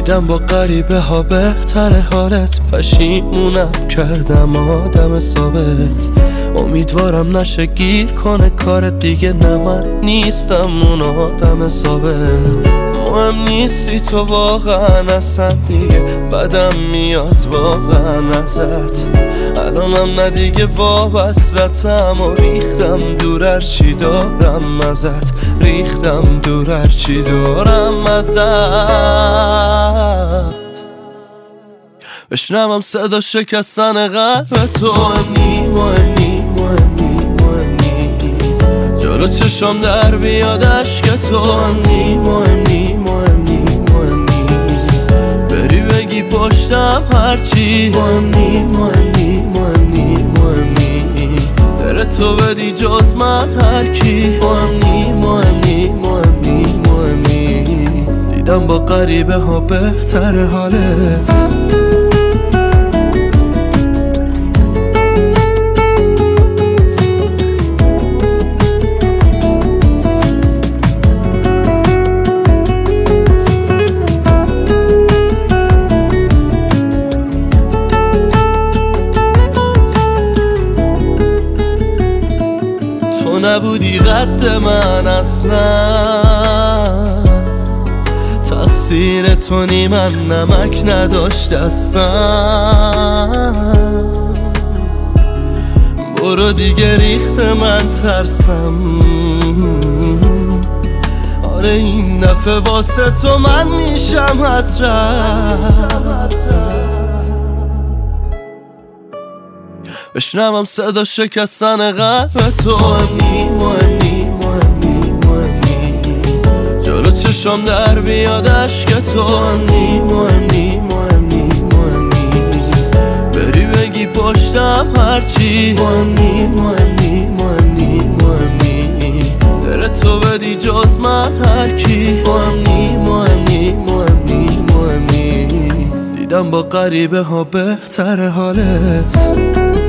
دیدم با غریبه ها بهتر حالت. پشیمونم کردم آدم ثابت. امیدوارم نشه گیر کنه کارت دیگه. نه من نیستم اون آدم ثابت. مهم نیستی تو واقعا اصلا دیگه. بدم میاد واقعا ازت. الانم نه دیگه وابستم و ریختم دور هرچی دارم ازت. ریختم دور هرچی دارم ازت. بشنوم صدا شکستن قلب تو. مهمی جلو چشم در بیاد عشق تو. مهمی بری بگی پشتم هرچی. مهمی دل تو بدی جز من هر کی. مهمی دیدم با غریبه ها بهتر حالت. تو نبودی قد من اصلا. تقصیر تو نی من نمک نداشت دستم. برو دیگه ریخت من ترسم. آره این دفعه واسه تو من میشم حسرت. بشنوم صدا شکستن قلب تو. مهمی جلو چشم در بیاد عشق تو. مهمی بری بگی پشتم هرچی. مهمی دل تو بدی جز من هر کی. مهمی دیدم با غریبه ها بهتر حالت.